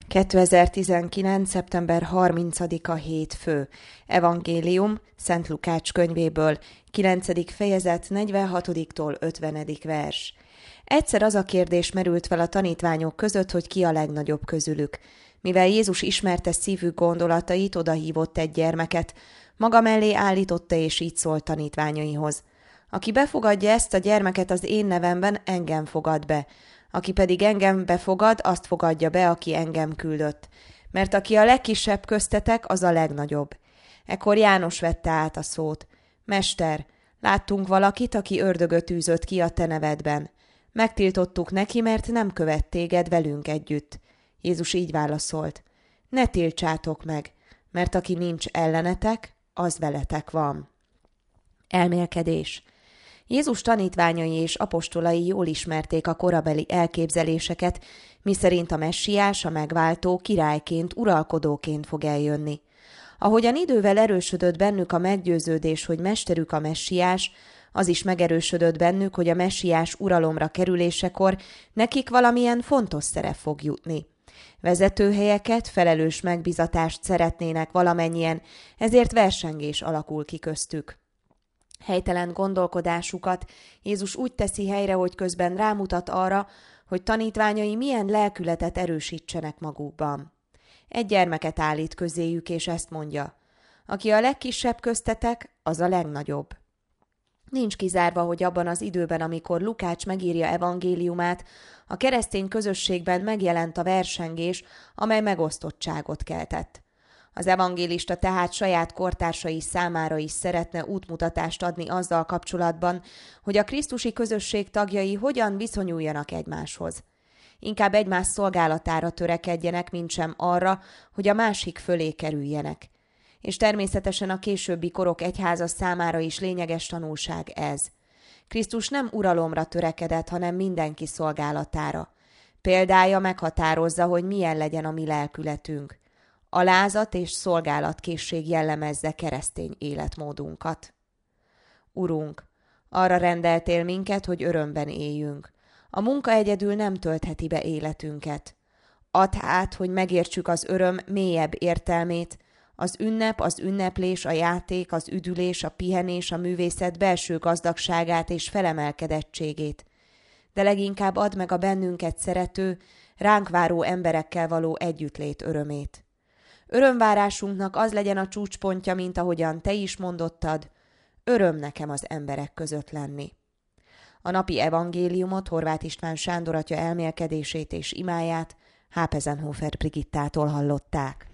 2019. szeptember 30-a hétfő. Evangélium Szent Lukács könyvéből, 9. fejezet 46-tól 50. vers. Egyszer az a kérdés merült fel a tanítványok között, hogy ki a legnagyobb közülük. Mivel Jézus ismerte szívük gondolatait, odahívott egy gyermeket, maga mellé állította és így szólt tanítványaihoz. Aki befogadja ezt a gyermeket az én nevemben, engem fogad be. Aki pedig engem befogad, azt fogadja be, aki engem küldött. Mert aki a legkisebb köztetek, az a legnagyobb. Ekkor János vette át a szót. Mester, láttunk valakit, aki ördögöt űzött ki a te nevedben. Megtiltottuk neki, mert nem követ téged velünk együtt. Jézus így válaszolt. Ne tiltsátok meg, mert aki nincs ellenetek, az veletek van. Elmélkedés. Jézus tanítványai és apostolai jól ismerték a korabeli elképzeléseket, miszerint a messiás, a megváltó királyként, uralkodóként fog eljönni. Ahogyan idővel erősödött bennük a meggyőződés, hogy mesterük a messiás, az is megerősödött bennük, hogy a messiás uralomra kerülésekor nekik valamilyen fontos szerep fog jutni. Vezetőhelyeket, felelős megbizatást szeretnének valamennyien, ezért versengés alakul ki köztük. Helytelen gondolkodásukat Jézus úgy teszi helyre, hogy közben rámutat arra, hogy tanítványai milyen lelkületet erősítsenek magukban. Egy gyermeket állít közéjük, és ezt mondja. Aki a legkisebb köztetek, az a legnagyobb. Nincs kizárva, hogy abban az időben, amikor Lukács megírja evangéliumát, a keresztény közösségben megjelent a versengés, amely megosztottságot keltett. Az evangélista tehát saját kortársai számára is szeretne útmutatást adni azzal kapcsolatban, hogy a krisztusi közösség tagjai hogyan viszonyuljanak egymáshoz. Inkább egymás szolgálatára törekedjenek, mintsem arra, hogy a másik fölé kerüljenek. És természetesen a későbbi korok egyháza számára is lényeges tanulság ez. Krisztus nem uralomra törekedett, hanem mindenki szolgálatára. Példája meghatározza, hogy milyen legyen a mi lelkületünk. Alázat és szolgálatkészség jellemezze keresztény életmódunkat. Urunk, arra rendeltél minket, hogy örömben éljünk. A munka egyedül nem töltheti be életünket. Add át, hogy megértsük az öröm mélyebb értelmét, az ünnep, az ünneplés, a játék, az üdülés, a pihenés, a művészet belső gazdagságát és felemelkedettségét. De leginkább add meg a bennünket szerető, ránk váró emberekkel való együttlét örömét. Örömvárásunknak az legyen a csúcspontja, mint ahogyan te is mondottad, öröm nekem az emberek között lenni. A napi evangéliumot Horváth István Sándor atya elmélkedését és imáját Hápezenhofer Brigittától hallották.